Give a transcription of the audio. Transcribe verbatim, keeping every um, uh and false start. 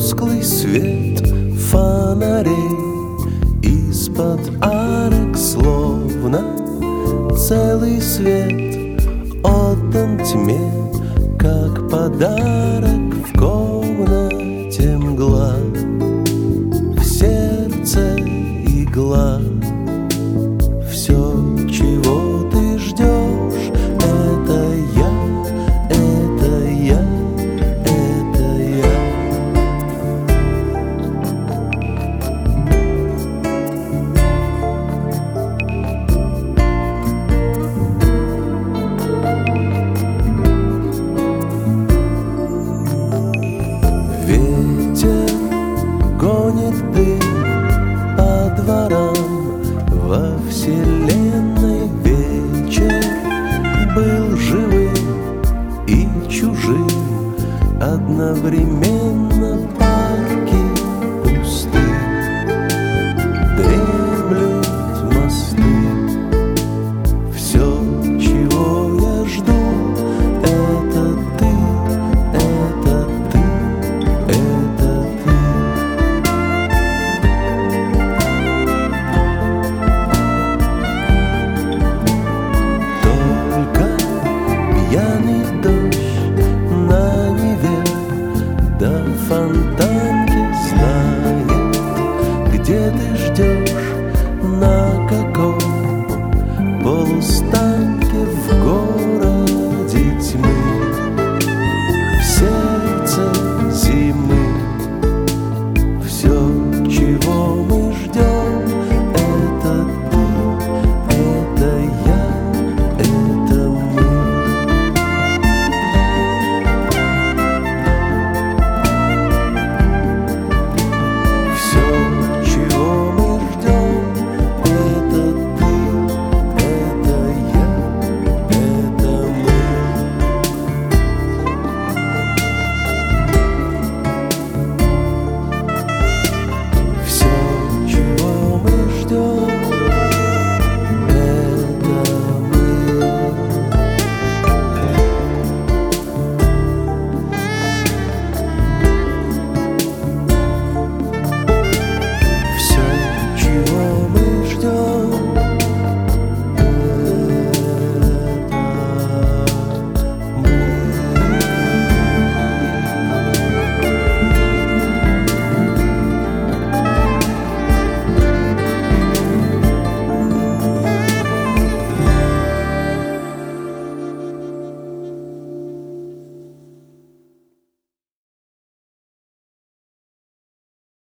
тусклый свет фонарей из-под арок, словно целый свет отдан тьме, как подарок в комнате мгла, в сердце игла. Все, чего ты ждешь, это я, это я, это я. Ветер гонит дым по дворам, во вселенной вечер был живым и чужим одновременно.